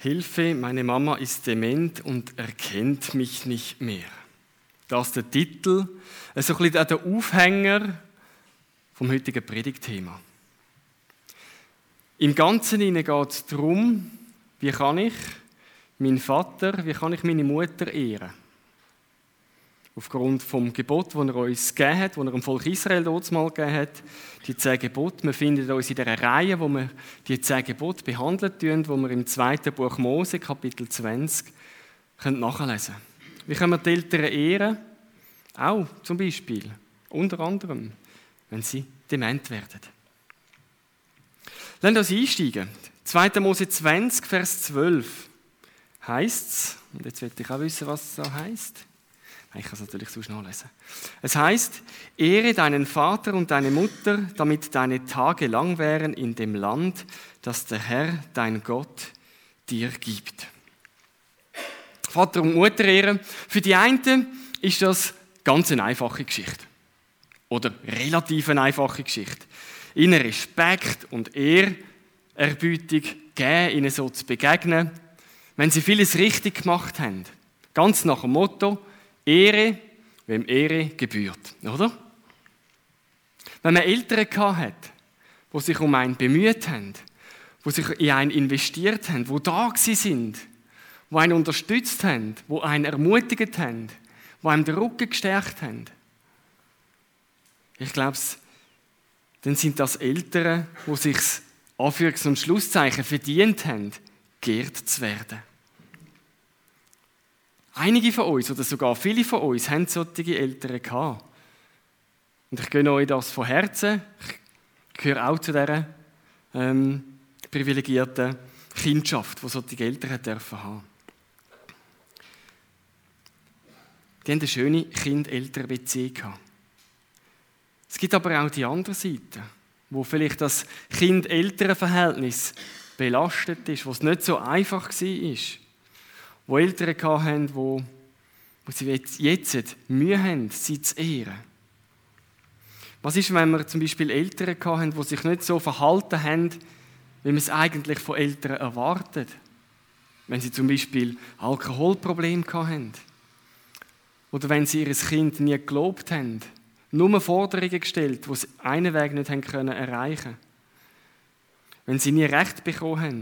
Hilfe, meine Mama ist dement und erkennt mich nicht mehr. Das ist der Titel, so ein bisschen der Aufhänger vom heutigen Predigtthema. Im Ganzen geht es darum, wie kann ich meinen Vater, wie kann ich meine Mutter ehren? Aufgrund vom Gebot, das er uns gegeben hat, das er dem Volk Israel damals mal gegeben hat, die 10 Gebote. Wir finden uns in dieser Reihe, wo wir die 10 Gebote behandelt tun, wo wir im 2. Buch Mose, Kapitel 20, nachlesen können. Wie können wir die Eltern ehren? Auch zum Beispiel, unter anderem, wenn sie dement werden. Lasst uns einsteigen. 2. Mose 20, Vers 12 heisst es, und jetzt will ich auch wissen, was es da heisst. Ich kann es natürlich sonst nachlesen. Es heisst, ehre deinen Vater und deine Mutter, damit deine Tage lang wären in dem Land, das der Herr, dein Gott, dir gibt. Vater und Mutter ehren. Für die einen ist das ganz eine einfache Geschichte. Oder relativ eine einfache Geschichte. Ihnen Respekt und Ehrerbietung geben, ihnen so zu begegnen, wenn sie vieles richtig gemacht haben. Ganz nach dem Motto, Ehre, wem Ehre gebührt, oder? Wenn man Eltern hat, die sich um einen bemüht haben, die sich in einen investiert haben, die da sind, die einen unterstützt haben, die einen ermutigt haben, die einem den Rücken gestärkt haben. Ich glaube, dann sind das Eltern, die sich Anführungs- und Schlusszeichen verdient haben, geehrt zu werden. Einige von uns, oder sogar viele von uns, haben solche Eltern gehabt. Und ich gönne euch das von Herzen. Ich gehöre auch zu dieser privilegierten Kindschaft, die solche Eltern haben dürfen. Die haben eine schöne Kind-Eltern-Beziehung gehabt. Es gibt aber auch die andere Seite, wo vielleicht das Kind-Eltern-Verhältnis belastet ist, wo es nicht so einfach war. Wo Eltern hatten, wo sie jetzt Mühe haben, sie zu ehren. Was ist, wenn wir zum Beispiel Eltern hatten, die sich nicht so verhalten haben, wie man es eigentlich von Eltern erwartet? Wenn sie zum Beispiel Alkoholprobleme hatten. Oder wenn sie ihr Kind nie gelobt haben. Nur Forderungen gestellt, die sie einen Weg nicht erreichen können. Wenn sie nie Recht bekommen haben.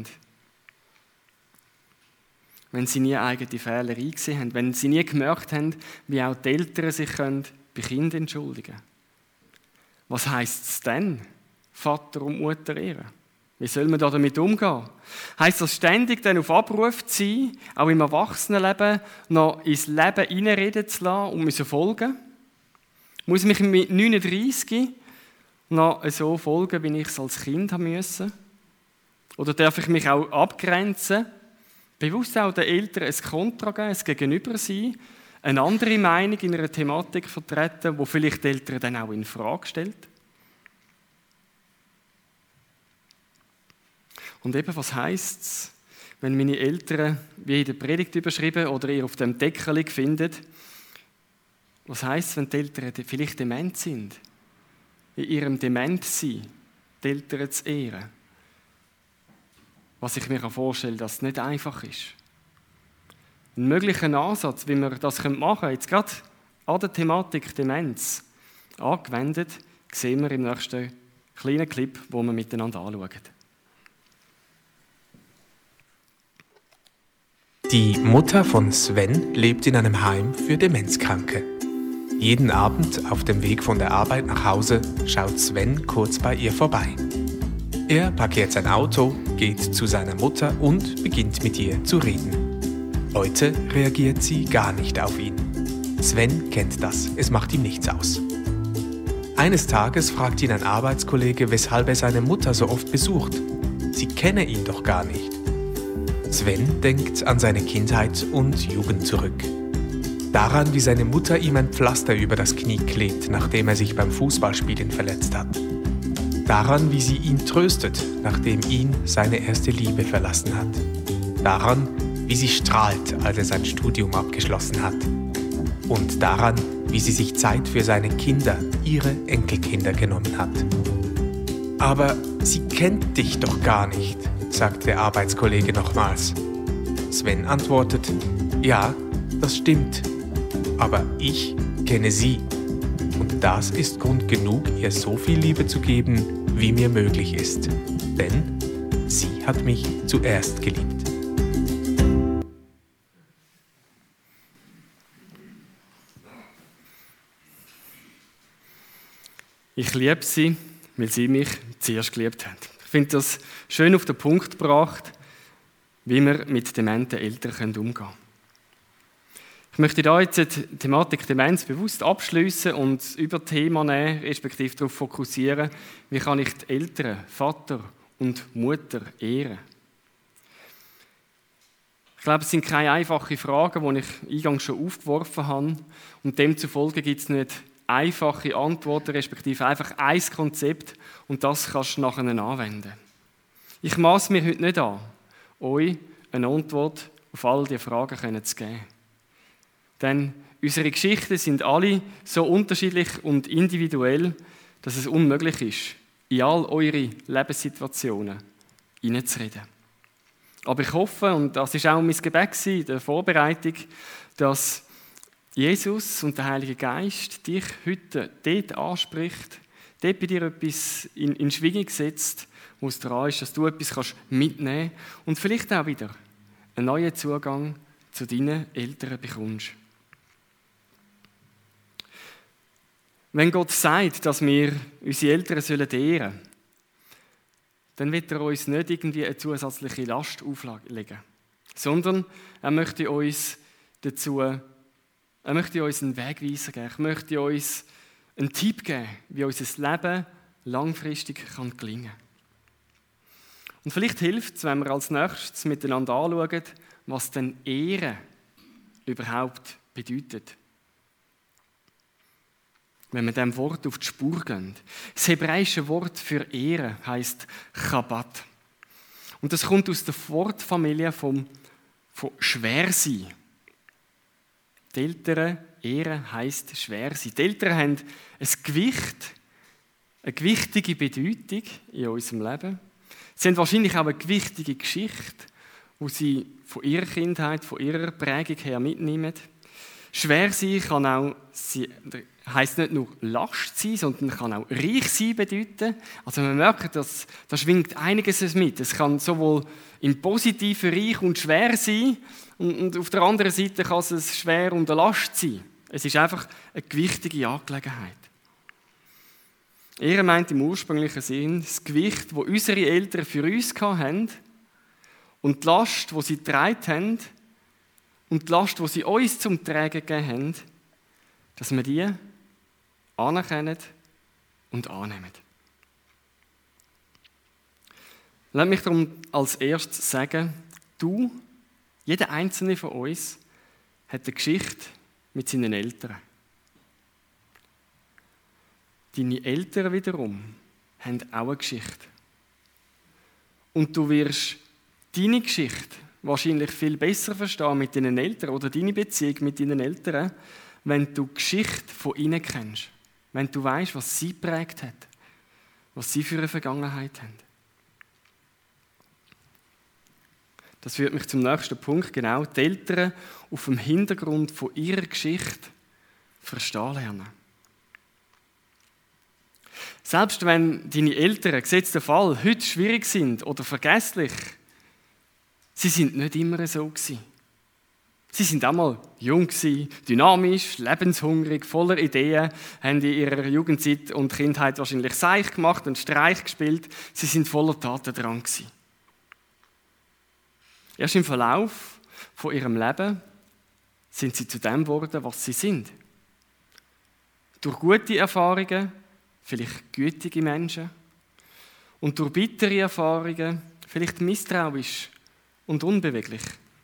Wenn sie nie eigene Fehler eingesehen haben, wenn sie nie gemerkt haben, wie auch die Eltern sich bei Kindern entschuldigen können. Was heisst es denn, Vater und Mutter ehren? Wie soll man damit umgehen? Heisst das ständig dann auf Abruf zu sein, auch im Erwachsenenleben noch ins Leben hineinreden zu lassen und müssen folgen? Muss ich mich mit 39 noch so folgen, wie ich es als Kind haben musste? Oder darf ich mich auch abgrenzen? Bewusst auch den Eltern ein Kontra geben, ein Gegenüber sein, eine andere Meinung in einer Thematik vertreten, die vielleicht die Eltern dann auch in Frage stellt. Und eben, was heisst es, wenn meine Eltern, wie in der Predigt überschrieben oder ihr auf dem Deckel findet, was heisst es, wenn die Eltern vielleicht dement sind, in ihrem Dementsein die Eltern zu ehren? Was ich mir vorstellen kann, dass es nicht einfach ist. Ein möglicher Ansatz, wie wir das machen können, jetzt gerade an der Thematik Demenz angewendet, sehen wir im nächsten kleinen Clip, den wir miteinander anschauen. Die Mutter von Sven lebt in einem Heim für Demenzkranke. Jeden Abend auf dem Weg von der Arbeit nach Hause schaut Sven kurz bei ihr vorbei. Er parkiert sein Auto, geht zu seiner Mutter und beginnt mit ihr zu reden. Heute reagiert sie gar nicht auf ihn. Sven kennt das, es macht ihm nichts aus. Eines Tages fragt ihn ein Arbeitskollege, weshalb er seine Mutter so oft besucht. Sie kenne ihn doch gar nicht. Sven denkt an seine Kindheit und Jugend zurück. Daran, wie seine Mutter ihm ein Pflaster über das Knie klebt, nachdem er sich beim Fußballspielen verletzt hat. Daran, wie sie ihn tröstet, nachdem ihn seine erste Liebe verlassen hat. Daran, wie sie strahlt, als er sein Studium abgeschlossen hat. Und daran, wie sie sich Zeit für seine Kinder, ihre Enkelkinder genommen hat. Aber sie kennt dich doch gar nicht, sagt der Arbeitskollege nochmals. Sven antwortet: Ja, das stimmt. Aber ich kenne sie. Und das ist Grund genug, ihr so viel Liebe zu geben, wie mir möglich ist. Denn sie hat mich zuerst geliebt. Ich liebe sie, weil sie mich zuerst geliebt hat. Ich finde das schön auf den Punkt gebracht, wie wir mit dementen Eltern umgehen können. Ich möchte da jetzt die Thematik Demenz bewusst abschliessen und über Thema nehmen, respektive darauf fokussieren, wie kann ich die Eltern, Vater und Mutter ehren. Ich glaube, es sind keine einfachen Fragen, die ich eingangs schon aufgeworfen habe, und demzufolge gibt es nicht einfache Antworten, respektive einfach ein Konzept, und das kannst du nachher anwenden. Ich maße mir heute nicht an, euch eine Antwort auf all diese Fragen zu geben. Denn unsere Geschichten sind alle so unterschiedlich und individuell, dass es unmöglich ist, in all eure Lebenssituationen hineinzureden. Aber ich hoffe, und das war auch mein Gebet in der Vorbereitung, dass Jesus und der Heilige Geist dich heute dort anspricht, dort bei dir etwas in Schwingung setzt, wo es dran ist, dass du etwas mitnehmen kannst und vielleicht auch wieder einen neuen Zugang zu deinen Eltern bekommst. Wenn Gott sagt, dass wir unsere Eltern ehren sollen, dann wird er uns nicht irgendwie eine zusätzliche Last auflegen, sondern er möchte uns einen Wegweiser geben. Er möchte uns einen Tipp geben, wie unser Leben langfristig gelingen kann. Und vielleicht hilft es, wenn wir als nächstes miteinander anschauen, was denn Ehren überhaupt bedeutet. Wenn wir diesem Wort auf die Spur gehen. Das hebräische Wort für Ehren heisst Chabad. Und das kommt aus der Wortfamilie von schwer sein. Die Eltern Ehren heisst schwer sein. Die Eltern haben ein Gewicht, eine gewichtige Bedeutung in unserem Leben. Sie haben wahrscheinlich auch eine gewichtige Geschichte, die sie von ihrer Kindheit, von ihrer Prägung her mitnehmen. Schwer sein kann auch, heisst nicht nur Last sein, sondern kann auch reich sein bedeuten. Also man merkt, dass da schwingt einiges mit. Es kann sowohl im Positiven reich und schwer sein, und auf der anderen Seite kann es schwer und eine Last sein. Es ist einfach eine gewichtige Angelegenheit. Er meint im ursprünglichen Sinn das Gewicht, das unsere Eltern für uns hatten, und die Last, die sie getragen haben, und die Last, die sie uns zum Tragen gegeben haben, dass wir die anerkennen und annehmen. Lass mich darum als erstes sagen, jeder einzelne von uns hat eine Geschichte mit seinen Eltern. Deine Eltern wiederum haben auch eine Geschichte. Und du wirst deine Geschichte wahrscheinlich viel besser verstehen mit deinen Eltern oder deine Beziehung mit deinen Eltern, wenn du die Geschichte von ihnen kennst. Wenn du weißt, was sie geprägt hat, was sie für eine Vergangenheit haben. Das führt mich zum nächsten Punkt, genau, die Eltern auf dem Hintergrund von ihrer Geschichte verstehen lernen. Selbst wenn deine Eltern, gesetzter Fall, heute schwierig sind oder vergesslich, sie sind nicht immer so gewesen. Sie sind einmal jung gewesen, dynamisch, lebenshungrig, voller Ideen, haben in ihrer Jugendzeit und Kindheit wahrscheinlich Seich gemacht und Streich gespielt. Sie sind voller Taten dran gewesen. Erst im Verlauf von ihrem Leben sind sie zu dem geworden, was sie sind. Durch gute Erfahrungen, vielleicht gütige Menschen, und durch bittere Erfahrungen, vielleicht misstrauisch und unbeweglich.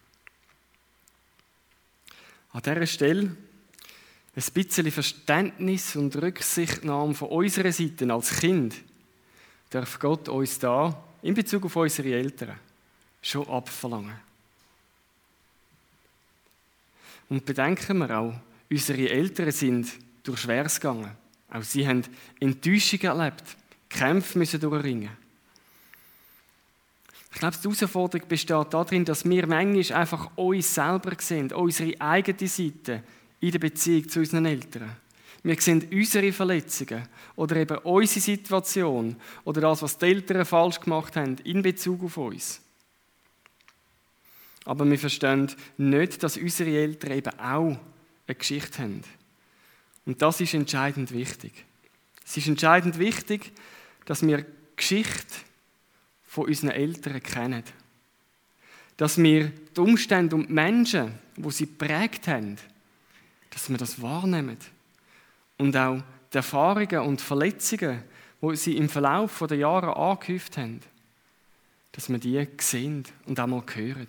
An dieser Stelle ein bisschen Verständnis und Rücksichtnahme von unserer Seite als Kind darf Gott uns da in Bezug auf unsere Eltern schon abverlangen. Und bedenken wir auch, unsere Eltern sind durch Schweres gegangen. Auch sie haben Enttäuschungen erlebt, Kämpfe müssen durchringen. Ich glaube, die Herausforderung besteht darin, dass wir manchmal einfach uns selber sehen, unsere eigene Seite in der Beziehung zu unseren Eltern. Wir sehen unsere Verletzungen oder eben unsere Situation oder das, was die Eltern falsch gemacht haben in Bezug auf uns. Aber wir verstehen nicht, dass unsere Eltern eben auch eine Geschichte haben. Und das ist entscheidend wichtig. Es ist entscheidend wichtig, dass wir die Geschichte von unseren Eltern kennen. Dass wir die Umstände und die Menschen, die sie geprägt haben, dass wir das wahrnehmen. Und auch die Erfahrungen und Verletzungen, die sie im Verlauf der Jahre angehäuft haben, dass wir die sehen und auch mal hören.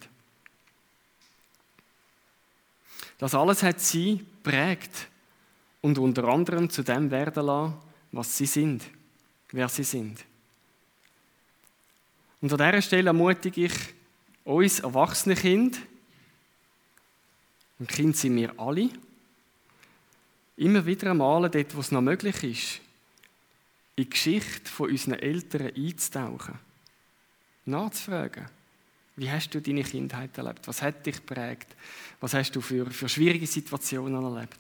Das alles hat sie geprägt und unter anderem zu dem werden lassen, was sie sind, wer sie sind. Und an dieser Stelle ermutige ich uns erwachsene Kinder, und Kinder sind wir alle, immer wieder einmal, dort wo es noch möglich ist, in die Geschichte von unseren Eltern einzutauchen. Nachzufragen, wie hast du deine Kindheit erlebt? Was hat dich geprägt? Was hast du für schwierige Situationen erlebt?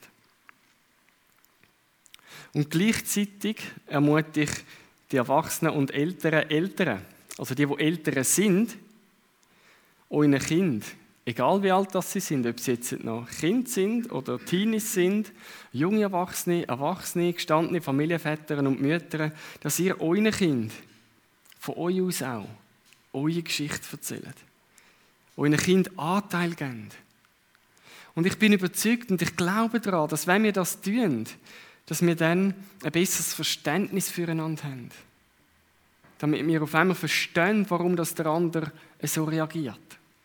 Und gleichzeitig ermutige ich die Erwachsenen und älteren Eltern, also die Eltern sind, euren Kind, egal wie alt das sie sind, ob sie jetzt noch Kind sind oder Teenies sind, junge Erwachsene, gestandene Familienväter und Mütter, dass ihr euren Kind von euch aus auch eure Geschichte erzählt. Euren Kind Anteil gebt. Und ich bin überzeugt und ich glaube daran, dass wenn wir das tun, dass wir dann ein besseres Verständnis füreinander haben. Damit wir auf einmal verstehen, warum das der andere so reagiert.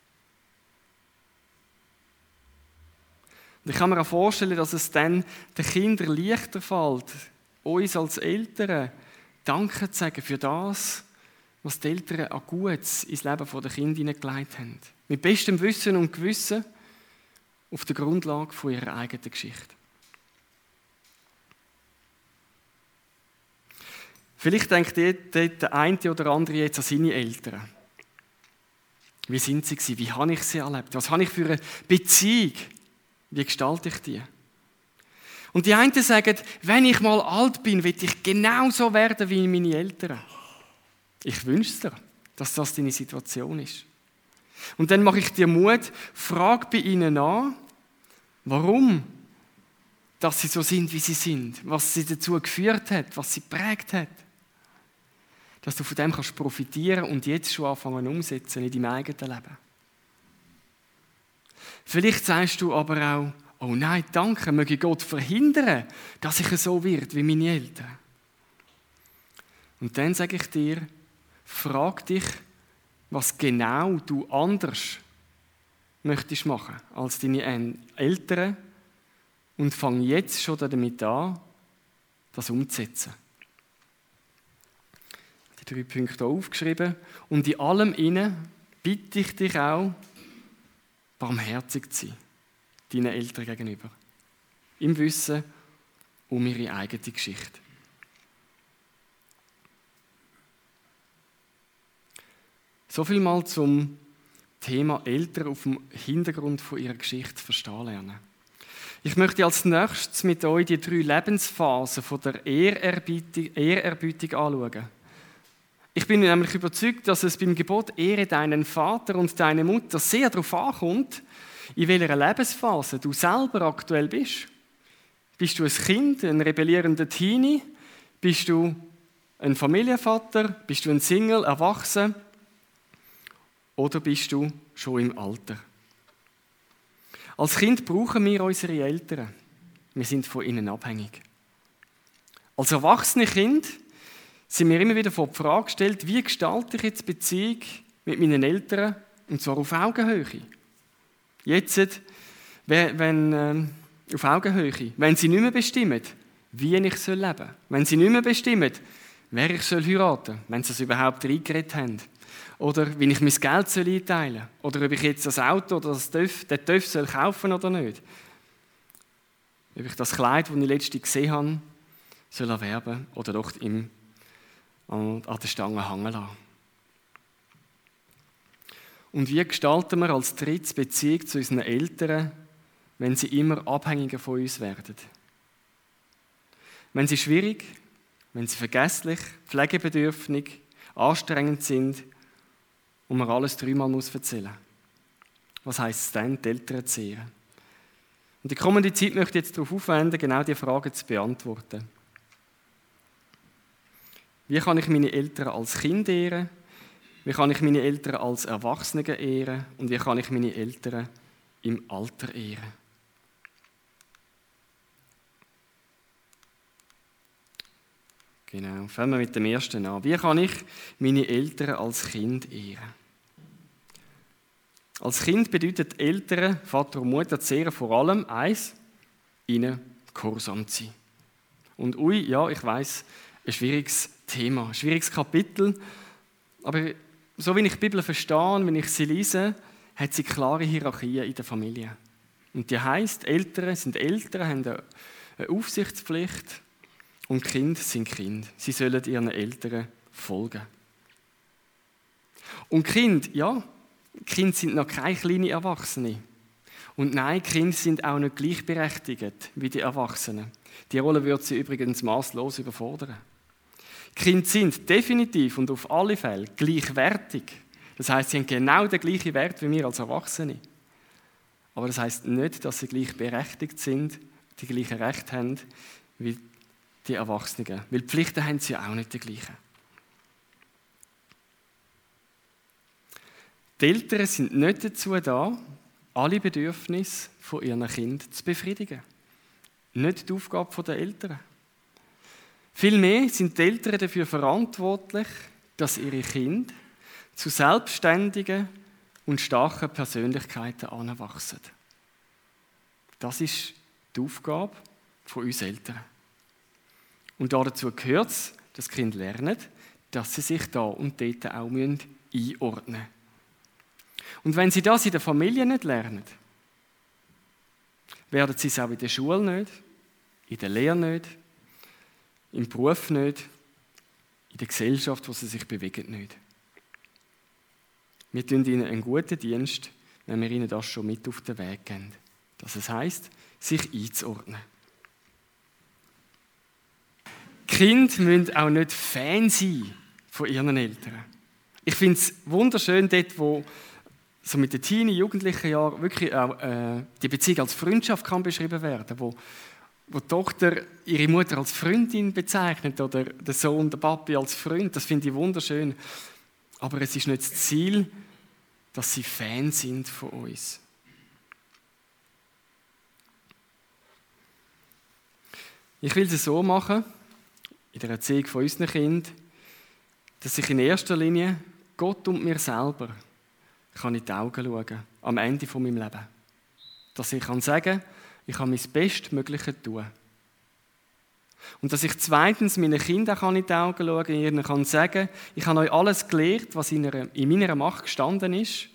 Und ich kann mir auch vorstellen, dass es dann den Kindern leichter fällt, uns als Eltern Danke zu sagen für das, was die Eltern an Gutes ins Leben der Kinder hineingelegt haben. Mit bestem Wissen und Gewissen auf der Grundlage von ihrer eigenen Geschichte. Vielleicht denkt der eine oder andere jetzt an seine Eltern. Wie sind sie gewesen? Wie habe ich sie erlebt? Was habe ich für eine Beziehung? Wie gestalte ich die? Und die einen sagen, wenn ich mal alt bin, will ich genauso werden wie meine Eltern. Ich wünsche dir, dass das deine Situation ist. Und dann mache ich dir Mut, frag bei ihnen an, warum dass sie so sind, wie sie sind, was sie dazu geführt hat, was sie geprägt hat. Dass du von dem kannst profitieren und jetzt schon anfangen umsetzen in deinem eigenen Leben. Vielleicht sagst du aber auch, oh nein, danke, möge Gott verhindern, dass ich so werde wie meine Eltern. Und dann sage ich dir, frag dich, was genau du anders möchtest machen als deine Eltern und fang jetzt schon damit an, das umzusetzen. Die 3 Punkte aufgeschrieben. Und in allem innen bitte ich dich auch, barmherzig zu sein, deinen Eltern gegenüber. Im Wissen um ihre eigene Geschichte. So viel mal zum Thema Eltern auf dem Hintergrund von ihrer Geschichte verstehen lernen. Ich möchte als nächstes mit euch die 3 Lebensphasen von der Ehrerbietung anschauen. Ich bin nämlich überzeugt, dass es beim Gebot Ehre deinen Vater und deine Mutter sehr darauf ankommt, in welcher Lebensphase du selber aktuell bist. Bist du ein Kind, ein rebellierender Teenie? Bist du ein Familienvater? Bist du ein Single, erwachsen? Oder bist du schon im Alter? Als Kind brauchen wir unsere Eltern. Wir sind von ihnen abhängig. Als erwachsene Kind sind wir immer wieder vor die Frage gestellt, wie gestalte ich jetzt Beziehung mit meinen Eltern, und zwar auf Augenhöhe. Jetzt, wenn auf Augenhöhe, wenn sie nicht mehr bestimmen, wie ich leben soll. Wenn sie nicht mehr bestimmen, wer ich heiraten soll, wenn sie es überhaupt reingeredet haben. Oder wie ich mein Geld einteilen soll. Oder ob ich jetzt das Auto oder den TÜV soll kaufen oder nicht. Ob ich das Kleid, das ich letztens gesehen habe, soll erwerben oder doch an der Stange hängen lassen. Und wie gestalten wir als drittes Beziehung zu unseren Eltern, wenn sie immer abhängiger von uns werden? Wenn sie schwierig, wenn sie vergesslich, pflegebedürftig, anstrengend sind und man alles 3-mal erzählen muss. Was heisst es dann, die Eltern zu ehren? Und die kommende Zeit möchte ich jetzt darauf aufwenden, genau diese Fragen zu beantworten. Wie kann ich meine Eltern als Kind ehren? Wie kann ich meine Eltern als Erwachsene ehren? Und wie kann ich meine Eltern im Alter ehren? Genau, fangen wir mit dem ersten an. Wie kann ich meine Eltern als Kind ehren? Als Kind bedeutet Eltern, Vater und Mutter zu ehren vor allem eins, ihnen gehorsam zu sein. Und ja, ich weiss, ein schwieriges Thema, ein schwieriges Kapitel, aber so wie ich die Bibel verstehe, wenn ich sie lese, hat sie klare Hierarchien in der Familie. Und die heisst, Eltern sind Eltern, haben eine Aufsichtspflicht und Kinder sind Kinder. Sie sollen ihren Eltern folgen. Und Kinder sind noch keine kleinen Erwachsene. Und nein, Kinder sind auch nicht gleichberechtigt wie die Erwachsenen. Die Rolle würde sie übrigens maßlos überfordern. Kinder sind definitiv und auf alle Fälle gleichwertig. Das heisst, sie haben genau den gleichen Wert wie wir als Erwachsene. Aber das heisst nicht, dass sie gleichberechtigt sind, die gleichen Rechte haben wie die Erwachsenen. Weil die Pflichten haben sie ja auch nicht die gleichen. Die Eltern sind nicht dazu da, alle Bedürfnisse von ihren Kindern zu befriedigen. Nicht die Aufgabe der Eltern. Vielmehr sind die Eltern dafür verantwortlich, dass ihre Kinder zu selbstständigen und starken Persönlichkeiten heranwachsen. Das ist die Aufgabe von uns Eltern. Und dazu gehört es, dass die Kinder lernen, dass sie sich da und dort auch einordnen müssen. Und wenn sie das in der Familie nicht lernen, werden sie es auch in der Schule nicht, in der Lehre nicht, im Beruf nicht, in der Gesellschaft, wo sie sich bewegen, nicht. Wir tun ihnen einen guten Dienst, wenn wir ihnen das schon mit auf den Weg geben. Das heisst, sich einzuordnen. Die Kinder müssen auch nicht Fan sein von ihren Eltern. Ich finde es wunderschön, dort, wo so mit den Teenie-Jugendlichen Jahren wirklich auch die Beziehung als Freundschaft kann beschrieben werden, wo die Tochter ihre Mutter als Freundin bezeichnet oder der Sohn, der Papi als Freund. Das finde ich wunderschön. Aber es ist nicht das Ziel, dass sie Fans sind von uns. Ich will es so machen, in der Erziehung von unseren Kindern, dass ich in erster Linie Gott und mir selber kann in die Augen schauen, am Ende von meinem Leben. Dass ich kann sagen, ich kann mein Bestmögliches tun. Und dass ich zweitens meinen Kindern in die Augen schauen kann, ihnen kann sagen, ich habe euch alles gelehrt, was in meiner Macht gestanden ist,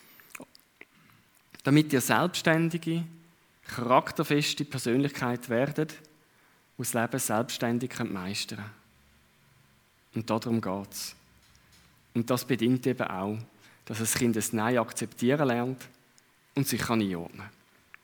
damit ihr selbstständige, charakterfeste Persönlichkeit werdet, die das Leben selbstständig meistern können. Und darum geht es. Und das bedingt eben auch, dass das Kind das Nein akzeptieren lernt und sich einordnen kann.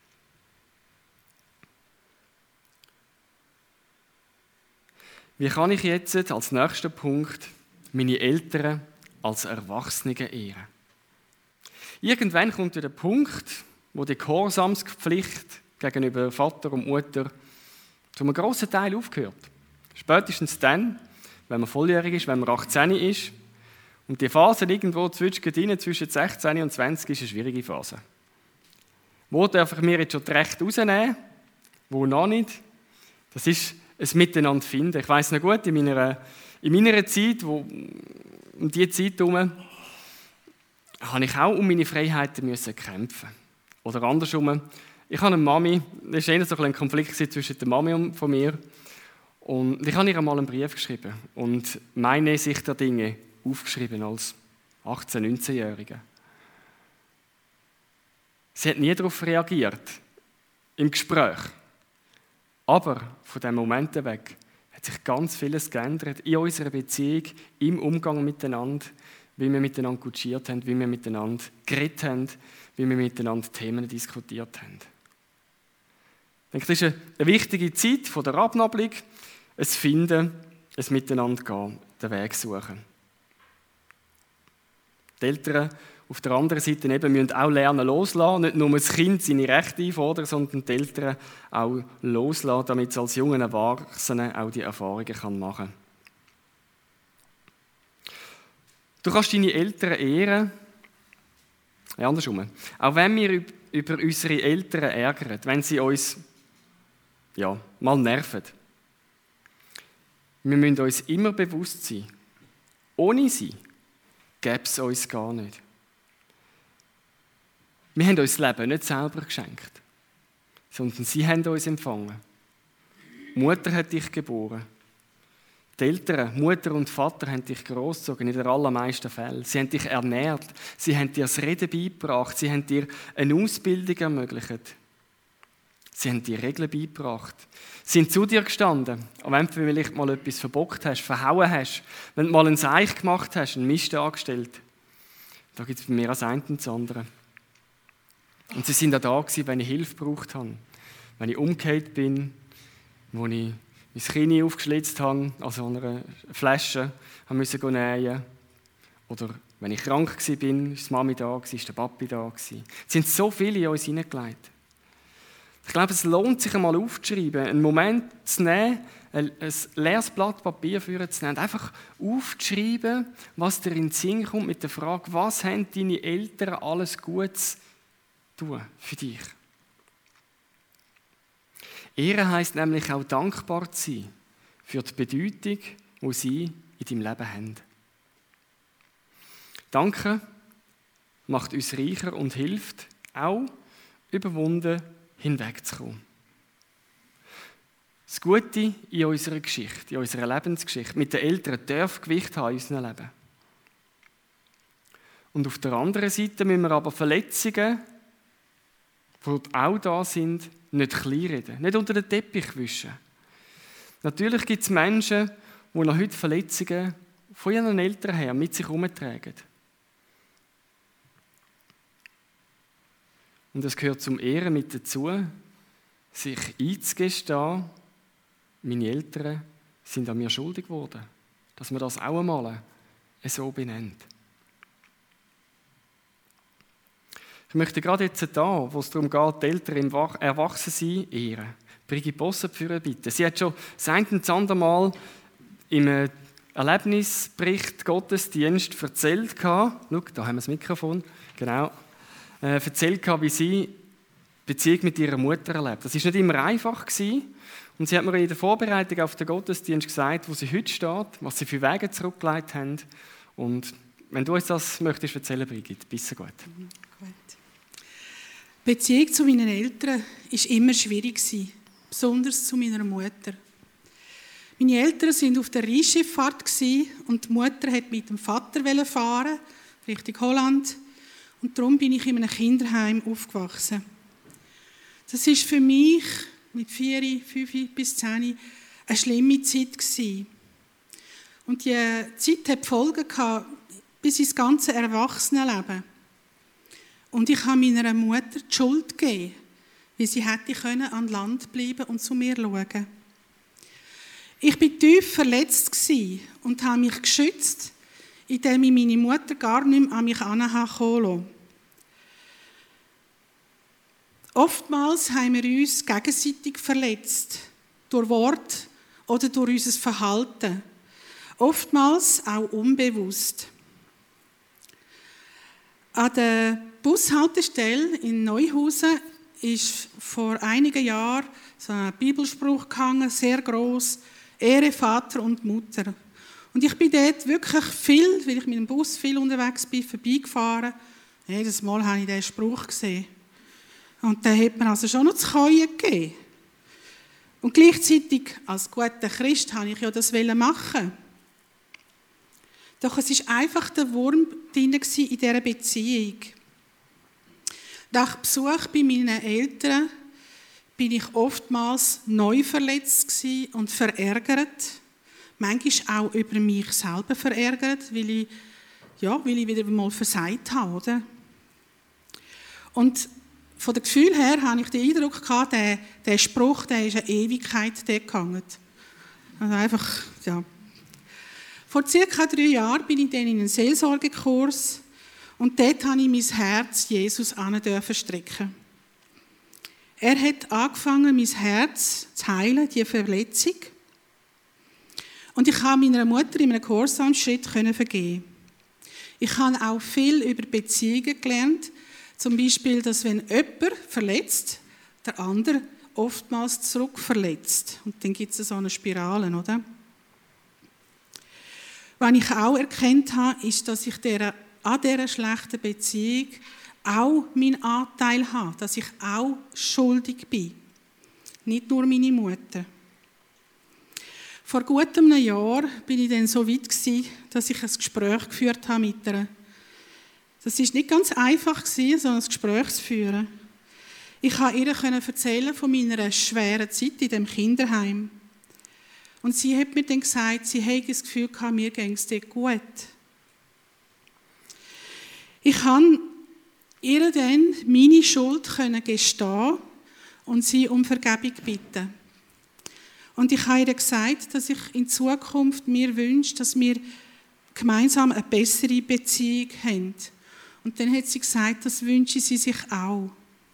Wie kann ich jetzt als nächster Punkt meine Eltern als Erwachsene ehren? Irgendwann kommt der Punkt, wo die Gehorsamspflicht gegenüber Vater und Mutter zu einem grossen Teil aufgehört. Spätestens dann, wenn man volljährig ist, wenn man 18 ist. Und die Phase irgendwo zwischen 16 und 20 ist eine schwierige Phase. Wo darf ich mir jetzt schon das Recht rausnehmen? Wo noch nicht? Das ist ein Miteinander finden. Ich weiss noch gut, in meiner Zeit, um diese Zeit herum, habe ich auch um meine Freiheiten kämpfen. Oder andersrum, ich habe eine Mami, das war eher so ein Konflikt zwischen der Mami und von mir. Und ich habe ihr einmal einen Brief geschrieben und meine Sicht der Dinge aufgeschrieben als 18-, 19-Jährige. Sie hat nie darauf reagiert, im Gespräch. Aber von diesem Moment weg hat sich ganz vieles geändert in unserer Beziehung, im Umgang miteinander, wie wir miteinander kutschiert haben, wie wir miteinander geredet haben, wie wir miteinander Themen diskutiert haben. Ich denke, das ist eine wichtige Zeit von der Abnabelung, ein Finden, ein Miteinander gehen, den Weg suchen. Die Eltern auf der anderen Seite müssen auch lernen loslassen, nicht nur das Kind seine Rechte einfordern, sondern die Eltern auch loslassen, damit es als junger Erwachsener auch die Erfahrungen machen kann. Du kannst deine Eltern ehren, andersrum. Auch wenn wir über unsere Eltern ärgern, wenn sie uns mal nerven. Wir müssen uns immer bewusst sein, ohne sie gäbe es uns gar nicht. Wir haben uns das Leben nicht selber geschenkt, sondern sie haben uns empfangen. Mutter hat dich geboren. Die Eltern, Mutter und Vater, haben dich großgezogen, in den allermeisten Fällen. Sie haben dich ernährt, sie haben dir das Reden beigebracht, sie haben dir eine Ausbildung ermöglicht. Sie haben dir Regeln beigebracht. Sie sind zu dir gestanden, auch wenn du vielleicht mal etwas verbockt hast, verhauen hast, wenn du mal einen Seich gemacht hast, einen Mist angestellt. Da gibt es bei mir das eine und das andere. Und sie sind auch da gewesen, wenn ich Hilfe gebraucht habe, wenn ich umgekehrt bin, wo ich mein Kinn aufgeschlitzt habe, also an einer Flasche, musste nähen. Oder wenn ich krank war, ist die Mami da, ist der Papi da. Es sind so viele in uns hineingelegt. Ich glaube, es lohnt sich einmal aufzuschreiben, einen Moment zu nehmen, ein leeres Blatt Papier zu nehmen und einfach aufzuschreiben, was dir in den Sinn kommt mit der Frage, was haben deine Eltern alles Gutes tun für dich? Ehre heisst nämlich auch dankbar zu sein für die Bedeutung, die sie in deinem Leben haben. Danke macht uns reicher und hilft, auch überwunden hinwegzukommen. Das Gute in unserer Geschichte, in unserer Lebensgeschichte, mit den Eltern darf Gewicht haben in unserem Leben. Und auf der anderen Seite müssen wir aber Verletzungen, die auch da sind, nicht kleinreden, nicht unter den Teppich wischen. Natürlich gibt es Menschen, die noch heute Verletzungen von ihren Eltern her mit sich herumtragen. Und es gehört zum Ehren mit dazu, sich einzugestehen, meine Eltern sind an mir schuldig geworden, dass man das auch einmal so benennt. Ich möchte gerade jetzt da, wo es darum geht, die Eltern im Erwachsensein ehren. Brigitte Bosse für bitten. Sie hat schon das eine und das andere Mal im Erlebnisbericht Gottesdienst erzählt. Schau, da haben wir das Mikrofon. Genau. Erzählt, wie sie die Beziehung mit ihrer Mutter erlebt. Das war nicht immer einfach gewesen. Und sie hat mir in der Vorbereitung auf den Gottesdienst gesagt, wo sie heute steht, was sie für Wege zurückgelegt haben. Und wenn du uns das möchtest erzählen, Brigitte, bist gut. Gut. Die Beziehung zu meinen Eltern war immer schwierig, besonders zu meiner Mutter. Meine Eltern waren auf der Rheinschifffahrt und die Mutter wollte mit dem Vater fahren, Richtung Holland. Und darum bin ich in einem Kinderheim aufgewachsen. Das war für mich mit 4, 5 bis 10 eine schlimme Zeit gewesen. Und die Zeit hatte Folgen bis ins ganze Erwachsenenleben. Und ich habe meiner Mutter die Schuld gegeben, weil sie hätte an Land bleiben und zu mir schauen. Ich war tief verletzt und habe mich geschützt, indem ich meine Mutter gar nicht mehr an mich herankommen lassen. Oftmals haben wir uns gegenseitig verletzt, durch Wort oder durch unser Verhalten. Oftmals auch unbewusst. An der Bushaltestelle in Neuhausen ist vor einigen Jahren so ein Bibelspruch gehangen, sehr gross: Ehre Vater und Mutter. Und ich bin dort wirklich viel, weil ich mit dem Bus viel unterwegs bin, vorbeigefahren. Jedes Mal habe ich diesen Spruch gesehen. Und den hat man also schon noch zu Käuen gegeben. Und gleichzeitig, als guter Christ, wollte ich ja das machen. Doch es war einfach der Wurm drin in dieser Beziehung. Nach Besuch bei meinen Eltern bin ich oftmals neu verletzt und verärgert. Manchmal auch über mich selber verärgert, weil ich weil ich wieder mal versagt habe, oder? Und von dem Gefühl her hatte ich den Eindruck gehabt, der Spruch, der ist eine Ewigkeit dort gehangen. Also einfach, ja. Vor ca. 3 Jahren bin ich dann in einen Seelsorgekurs und dort habe ich mein Herz Jesus strecken. Er hat angefangen, mein Herz zu heilen, die Verletzung. Und ich habe meiner Mutter in einem Gehorsamschritt vergeben. Ich habe auch viel über Beziehungen gelernt. Zum Beispiel, dass wenn jemand verletzt, der andere oftmals zurückverletzt. Und dann gibt es so eine Spirale, oder? Was ich auch erkannt habe, ist, dass ich an dieser schlechten Beziehung auch meinen Anteil habe, dass ich auch schuldig bin. Nicht nur meine Mutter. Vor gut einem Jahr bin ich dann so weit gewesen, dass ich ein Gespräch geführt habe mit ihr. Das war nicht ganz einfach, so ein Gespräch zu führen. Ich konnte ihr erzählen von meiner schweren Zeit in dem Kinderheim. Und sie hat mir dann gesagt, sie hätte das Gefühl gehabt, mir ging es dort gut. Ich konnte ihr dann meine Schuld gestehen und sie um Vergebung bitten. Und ich habe ihr gesagt, dass ich in Zukunft mir wünsche, dass wir gemeinsam eine bessere Beziehung haben. Und dann hat sie gesagt, das wünsche sie sich auch.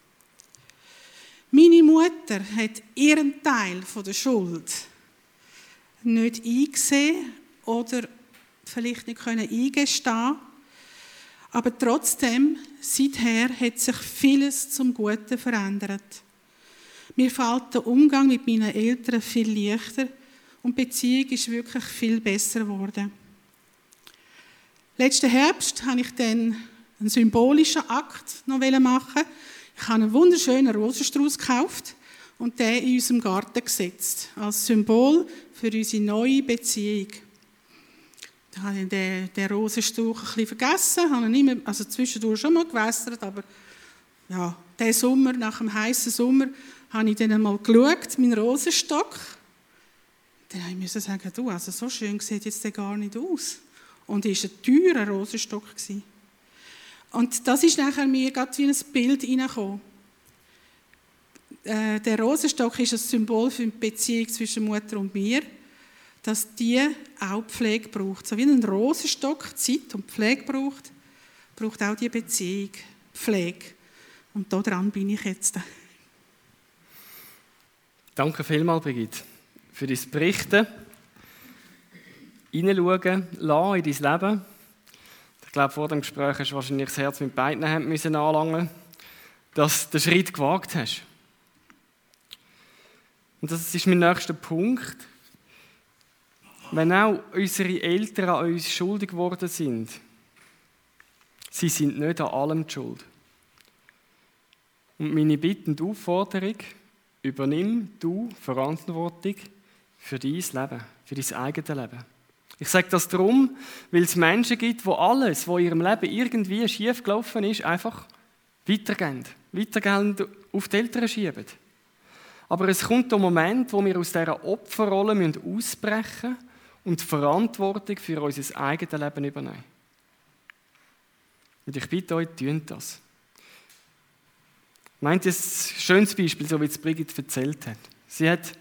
Meine Mutter hat ihren Teil von der Schuld nicht eingesehen oder vielleicht nicht eingestehen. Aber trotzdem, seither hat sich vieles zum Guten verändert. Mir fällt der Umgang mit meinen Eltern viel leichter und die Beziehung ist wirklich viel besser geworden. Letzten Herbst habe ich dann einen symbolischen Akt noch machen. Ich habe einen wunderschönen Rosenstrauß gekauft und den in unserem Garten gesetzt, als Symbol für unsere neue Beziehung. Da habe ich den Rosenstrauch ein bisschen vergessen, habe ihn nicht mehr, also zwischendurch schon mal gewässert, aber ja, diesen Sommer, nach dem heißen Sommer, habe ich dann einmal geschaut, meinen Rosenstock. Dann musste ich sagen, du, also so schön sieht jetzt der gar nicht aus. Und es war ein teurer Rosenstock. Und das ist nachher mir gerade wie ein Bild hineingekommen. Der Rosenstock ist ein Symbol für die Beziehung zwischen Mutter und mir, dass die auch Pflege braucht. So wie ein Rosenstock Zeit und Pflege braucht auch die Beziehung Pflege. Und daran bin ich jetzt. Danke vielmals, Brigitte, für dein Berichten, hineinschauen lassen in dein Leben. Ich glaube, vor dem Gespräch hast du wahrscheinlich das Herz mit beiden Händen anlangen, dass du den Schritt gewagt hast. Und das ist mein nächster Punkt. Wenn auch unsere Eltern an uns schuldig geworden sind, sie sind nicht an allem die schuld. Und meine Bitte und Aufforderung, übernimm du Verantwortung für dein Leben, für dein eigenes Leben. Ich sage das darum, weil es Menschen gibt, die alles, was in ihrem Leben irgendwie schief gelaufen ist, einfach weitergehen auf die Eltern schieben. Aber es kommt der Moment, wo wir aus dieser Opferrolle ausbrechen müssen und die Verantwortung für unser eigenes Leben übernehmen. Und ich bitte euch, tut das. Meint ihr ein schönes Beispiel, so wie es Brigitte erzählt hat. Sie hat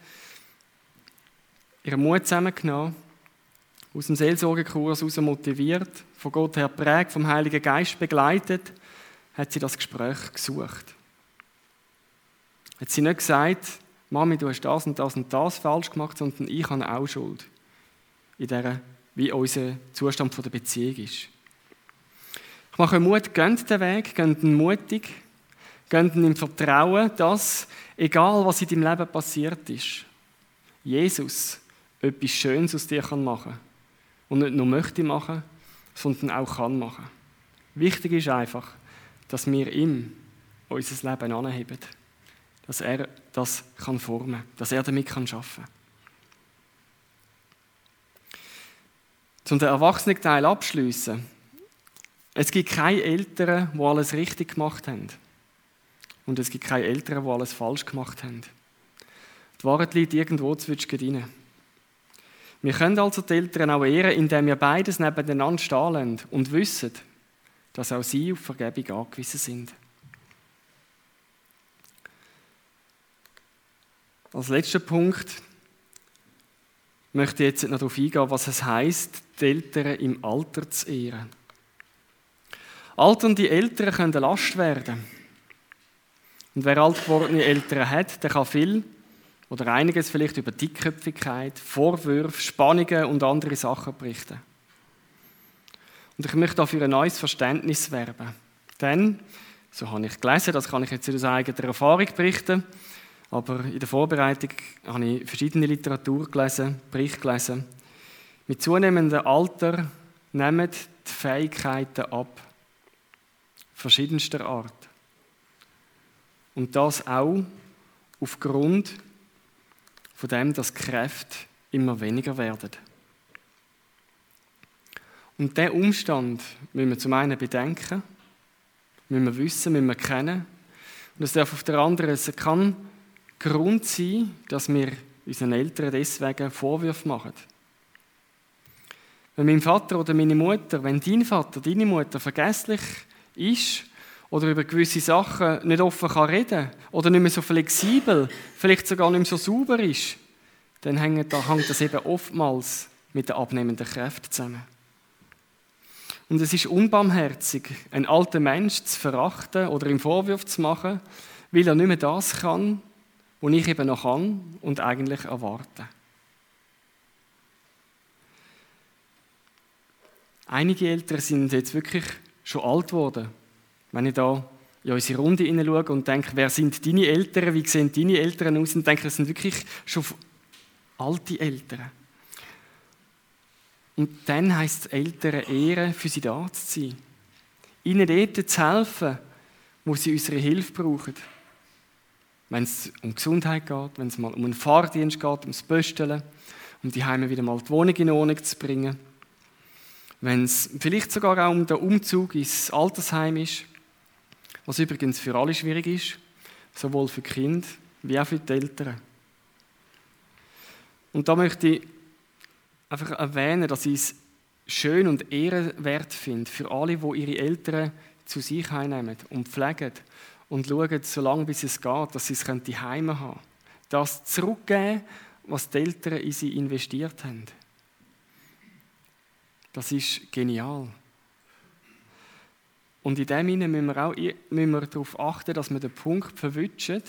ihren Mut zusammengenommen, aus dem Seelsorgekurs heraus motiviert, von Gott her geprägt, vom Heiligen Geist begleitet, hat sie das Gespräch gesucht. Hat sie nicht gesagt, Mami, du hast das und das und das falsch gemacht, sondern ich habe auch Schuld. In der, wie unser Zustand der Beziehung ist. Ich mache euch Mut, geht den Weg, geht ihn mutig, geht ihn im Vertrauen, dass, egal was in deinem Leben passiert ist, Jesus etwas Schönes aus dir machen kann. Und nicht nur möchte machen, sondern auch kann machen. Wichtig ist einfach, dass wir ihm unser Leben anheben. Dass er das formen kann, dass er damit arbeiten kann. Zum den Erwachsenenteil abschliessen. Es gibt keine Eltern, die alles richtig gemacht haben. Und es gibt keine Eltern, die alles falsch gemacht haben. Die Wahrheit liegt irgendwo zwischen ihnen. Wir können also die Eltern auch ehren, indem wir beides nebeneinander stehen lassen und wissen, dass auch sie auf Vergebung angewiesen sind. Als letzter Punkt möchte ich jetzt noch darauf eingehen, was es heisst, die Eltern im Alter zu ehren. Alternde Eltern können eine Last werden. Und wer alt gewordene Eltern hat, der kann viel oder einiges vielleicht über Dickköpfigkeit, Vorwürfe, Spannungen und andere Sachen berichten. Und ich möchte dafür ein neues Verständnis werben. Denn, so habe ich gelesen, das kann ich jetzt aus eigener Erfahrung berichten, aber in der Vorbereitung habe ich verschiedene Literatur gelesen, Berichte gelesen. Mit zunehmendem Alter nehmen die Fähigkeiten ab. Verschiedenster Art. Und das auch aufgrund von dem, dass die Kräfte immer weniger werden. Und diesen Umstand müssen wir zum einen bedenken, müssen wir wissen, müssen wir kennen. Und es darf auf der anderen Seite kein Grund sein, dass wir unseren Eltern deswegen Vorwürfe machen. Wenn mein Vater oder meine Mutter, wenn dein Vater, deine Mutter vergesslich ist oder über gewisse Sachen nicht offen reden kann oder nicht mehr so flexibel, vielleicht sogar nicht mehr so sauber ist, dann hängt das eben oftmals mit den abnehmenden Kräften zusammen. Und es ist unbarmherzig, einen alten Menschen zu verachten oder ihm Vorwürfe zu machen, weil er nicht mehr das kann, was ich eben noch kann und eigentlich erwarte. Einige Eltern sind jetzt wirklich schon alt geworden. Wenn ich da in unsere Runde hineinschaue und denke, wer sind deine Eltern, wie sehen deine Eltern aus, und denke, das sind wirklich schon alte Eltern. Und dann heisst es, Eltern ehren, für sie da zu sein. Ihnen dort zu helfen, wo sie unsere Hilfe brauchen. Wenn es um Gesundheit geht, wenn es mal um einen Fahrdienst geht, ums Pösteln, um die Heime wieder mal die Wohnung in Ordnung zu bringen. Wenn es vielleicht sogar auch um den Umzug ins Altersheim ist, was übrigens für alle schwierig ist, sowohl für die Kinder wie auch für die Eltern. Und da möchte ich einfach erwähnen, dass ich es schön und ehrenwert finde für alle, die ihre Eltern zu sich einnehmen und pflegen und schauen, solange bis es geht, dass sie es die Heime haben. Das zurückgeben, was die Eltern in sie investiert haben. Das ist genial. Und in dem Sinne müssen wir darauf achten, dass wir den Punkt verwischen,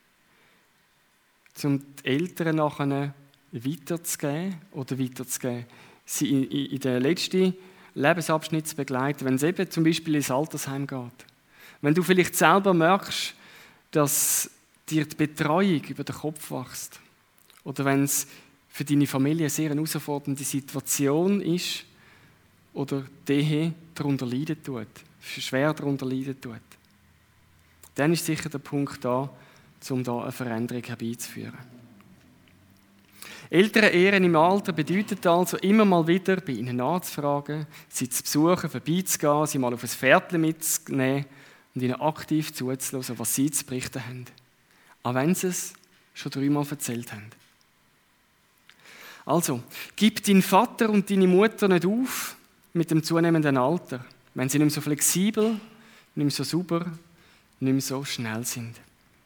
um die Eltern nachher weiterzugeben, sie in den letzten Lebensabschnitt zu begleiten, wenn es eben zum Beispiel ins Altersheim geht. Wenn du vielleicht selber merkst, dass dir die Betreuung über den Kopf wächst, oder wenn es für deine Familie eine sehr herausfordernde Situation ist, oder die darunter leiden tut, schwer darunter leiden tut, dann ist sicher der Punkt da, um da eine Veränderung herbeizuführen. Eltern ehren im Alter bedeutet also, immer mal wieder bei ihnen nachzufragen, sie zu besuchen, vorbeizugehen, sie mal auf ein Pferdchen mitzunehmen und ihnen aktiv zuzuhören, was sie zu berichten haben. Auch wenn sie es schon 3-mal erzählt haben. Also, gib deinen Vater und deine Mutter nicht auf mit dem zunehmenden Alter, wenn sie nicht mehr so flexibel, nicht mehr so sauber, nicht mehr so schnell sind.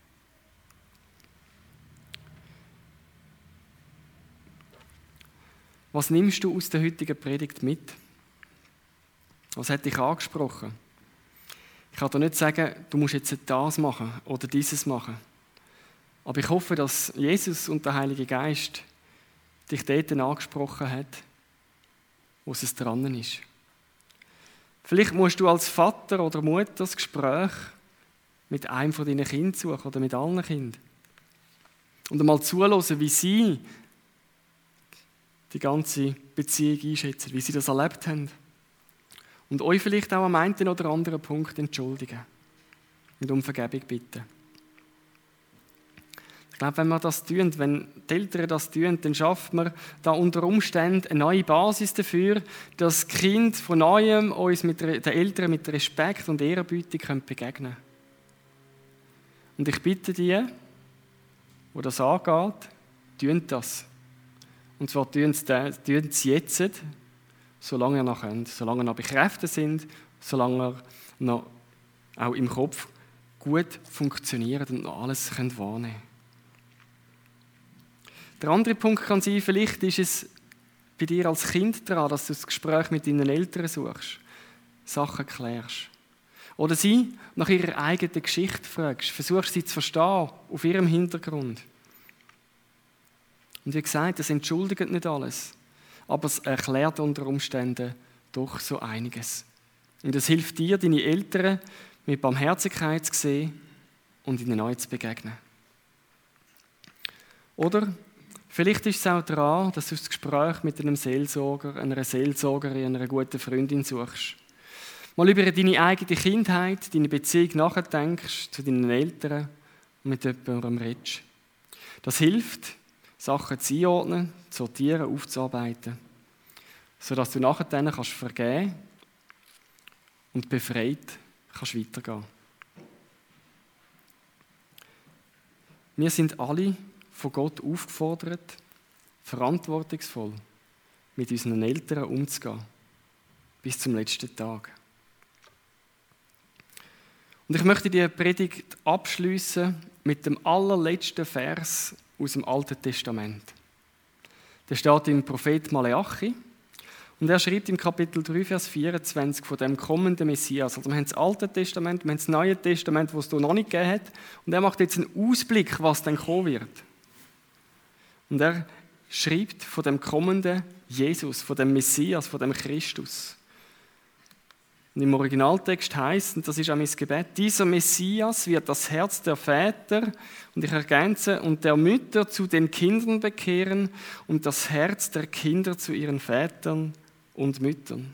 Was nimmst du aus der heutigen Predigt mit? Was hat dich angesprochen? Ich kann dir nicht sagen, du musst jetzt das machen oder dieses machen. Aber ich hoffe, dass Jesus und der Heilige Geist dich dort angesprochen hat, wo es dran ist. Vielleicht musst du als Vater oder Mutter das Gespräch mit einem von deinen Kindern suchen oder mit allen Kindern. Und einmal zuhören, wie sie die ganze Beziehung einschätzen, wie sie das erlebt haben. Und euch vielleicht auch am einen oder anderen Punkt entschuldigen und um Vergebung bitten. Ich glaube, wenn wir das tun, wenn die Eltern das tun, dann schafft man da unter Umständen eine neue Basis dafür, dass das Kind von Neuem uns mit den Eltern mit Respekt und Ehrerbietung begegnen können. Und ich bitte die, wo das angeht, tun das. Und zwar tun sie jetzt, solange ihr noch könnt, solange ihr noch bei Kräften sind, solange ihr noch auch im Kopf gut funktioniert und noch alles könnt wahrnehmen könnt. Der andere Punkt kann sein, vielleicht ist es bei dir als Kind daran, dass du das Gespräch mit deinen Eltern suchst, Sachen klärst. Oder sie nach ihrer eigenen Geschichte fragst, versuchst sie zu verstehen, auf ihrem Hintergrund. Und wie gesagt, das entschuldigt nicht alles, aber es erklärt unter Umständen doch so einiges. Und es hilft dir, deine Eltern mit Barmherzigkeit zu sehen und ihnen neu zu begegnen. Oder vielleicht ist es auch daran, dass du das Gespräch mit einem Seelsorger, einer Seelsorgerin, einer guten Freundin suchst. Mal über deine eigene Kindheit, deine Beziehung nachdenkst zu deinen Eltern und mit jemandem redest. Das hilft, Sachen zu einordnen, zu sortieren, aufzuarbeiten, sodass du nachher dann kannst vergeben und befreit kannst weitergehen. Wir sind alle von Gott aufgefordert, verantwortungsvoll mit unseren Eltern umzugehen, bis zum letzten Tag. Und ich möchte die Predigt abschließen mit dem allerletzten Vers aus dem Alten Testament. Der steht im Prophet Maleachi und er schreibt im Kapitel 3, Vers 24 von dem kommenden Messias. Also wir haben das Alte Testament, wir haben das Neue Testament, das es hier noch nicht gegeben hat, und er macht jetzt einen Ausblick, was dann kommen wird. Und er schreibt von dem kommenden Jesus, von dem Messias, von dem Christus. Und im Originaltext heißt, und das ist auch mein Gebet, dieser Messias wird das Herz der Väter, und ich ergänze, und der Mütter zu den Kindern bekehren und das Herz der Kinder zu ihren Vätern und Müttern.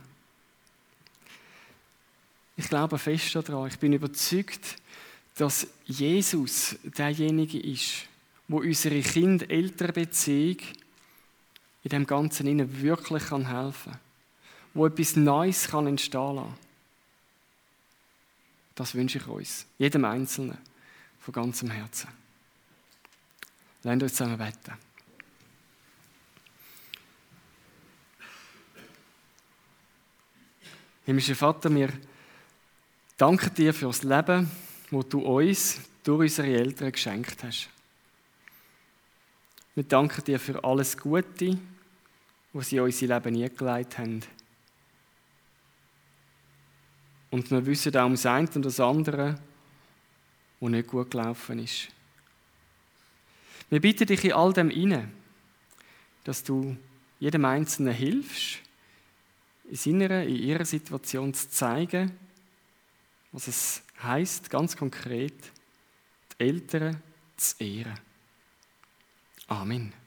Ich glaube fest daran, ich bin überzeugt, dass Jesus derjenige ist, wo unsere Kind-Eltern-Beziehung in dem Ganzen ihnen wirklich helfen kann, wo etwas Neues entstehen kann. Das wünsche ich uns, jedem Einzelnen, von ganzem Herzen. Lasst uns zusammen beten. Himmlischer Vater, wir danken dir für das Leben, das du uns durch unsere Eltern geschenkt hast. Wir danken dir für alles Gute, was sie in unser Leben eingelegt haben. Und wir wissen auch um das eine und das andere, was nicht gut gelaufen ist. Wir bitten dich in all dem hinein, dass du jedem Einzelnen hilfst, in ihrer Situation zu zeigen, was es heisst, ganz konkret, die Eltern zu ehren. Amen.